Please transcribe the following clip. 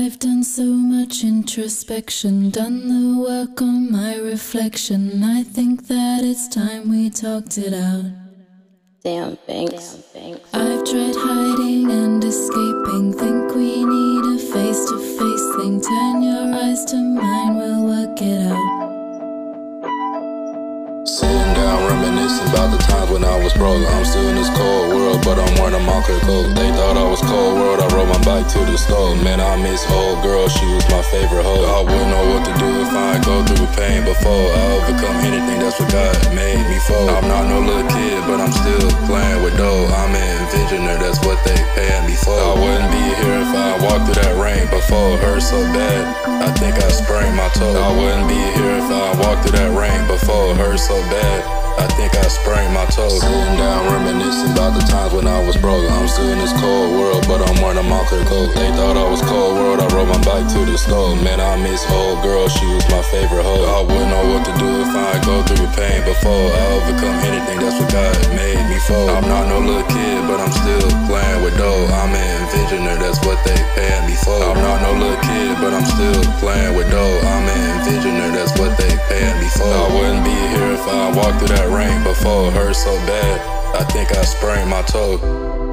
I've done so much introspection, done the work on my reflection. I think that it's time we talked it out. Damn, thanks. I've tried hiding and escaping, think we need a face-to-face thing. Turn your eyes to mine, we'll work it out. Sitting down, reminiscing about the times when I was broke. I'm still in this cold world, but I'm wearing a Moncler coat. They thought I was cold world, I rode my bike to the store. Man, I miss old girl, she was my favorite hoe. I wouldn't know what to do if I ain't go through the pain before. I overcome anything, that's what God made me for. I'm not no little kid, but I'm still playing with dough. I'm an envisioner, that's what they paying me for. I wouldn't be here if I walked through that rain before. Hurt so bad, I think I sprained my toe. I wouldn't be here if I walked through that rain before. Hurt so bad, I think I sprained my toe. Sitting down, reminiscing about the times when I was broke. I'm still in this cold world, but I'm wearing a Moncler coat. They thought I was cold world, I rode my bike to the store. Man, I miss old girl, she was my favorite hoe. I wouldn't know what to do if I ain't go through the pain before. I overcome anything, that's what God made me for. I'm not no little kid, but I'm still playing with dough. I'm an envisioner, that's what they paying me for. I'm not no little kid, but I'm still playing with dough. I'm an envisioner, that's what they paying me for. I wouldn't be here if I walked through that rain before. Hurt so bad, I think I sprained my toe.